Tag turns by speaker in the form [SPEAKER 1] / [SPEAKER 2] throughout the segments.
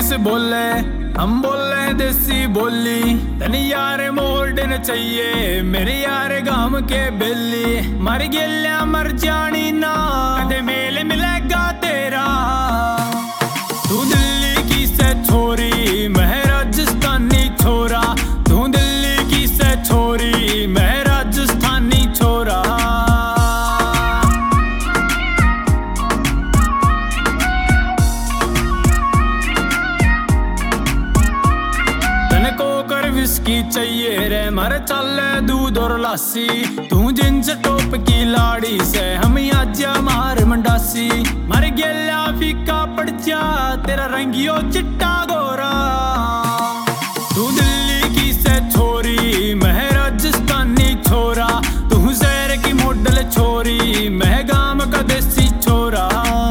[SPEAKER 1] English बोले, हम बोले देसी बोली। तन यार मोल्डन चाहिए मेरे यार गांव के बेली। मर गेल्या मर जानी ना कदे मेल मिलेगा तेरा। तू दिल्ली की से छोरी मैं राजस्थानी छोरा। तू दिल्ली की से छोरी मैं राजस्थानी छोरा। विस्की चाहिए रे मर चले दूध और लासी। तू जिंस टॉप की लाड़ी से हम आजा मार मंडासी। मर गेल्या फीका पड़ जा तेरा रंगियो चिट्टा गोरा। तू दिल्ली की से छोरी मैं राजस्थानी छोरा। तू शहर की मॉडल छोरी मैं गांव का देसी छोरा।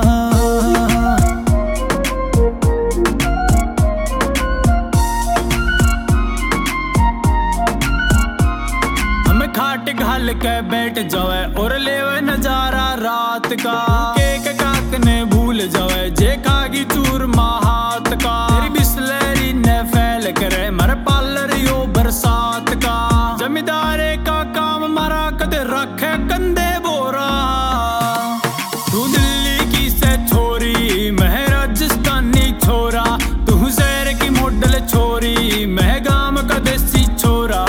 [SPEAKER 1] खाट घाल के बैठ जावे और लेवे नजारा रात का। केक काकने भूल जावे जे खागी चूरमा हाथ का। तेरी बिस्लरी ने फैल करे मर पार्लर यो बरसात का। जमींदारे का काम मरा कदे रखे कंधे बोरा। तू दिल्ली की से छोरी मैं राजस्थानी छोरा। तू शहर की मॉडल छोरी मैं गांव का देसी छोरा।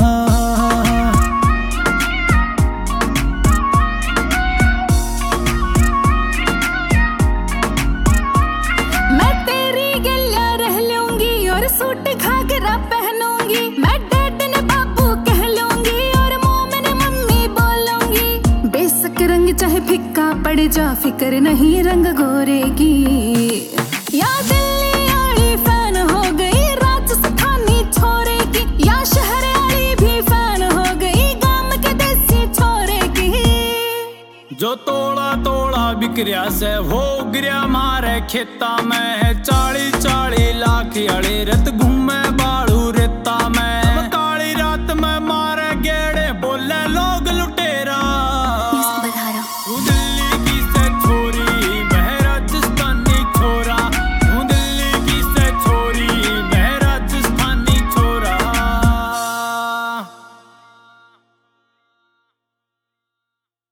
[SPEAKER 2] सूट घाघरा पहनूंगी मैं डैड ने बाबू कह लूंगी। और मोम ने मम्मी बोलूंगी। बेशक रंग चाहे फिक्का पड़ जा फिक्र नहीं रंग गोरे की। या दिल्ली वाली फैन हो गई राजस्थानी छोरे की। या शहर वाली भी फैन हो गई गांव के देसी छोरे की।
[SPEAKER 1] जो तोड़ा तोड़ा बिक्रिया से वो गिरिया मारे खेता में। 40-40 लाख अड़े रत घूमे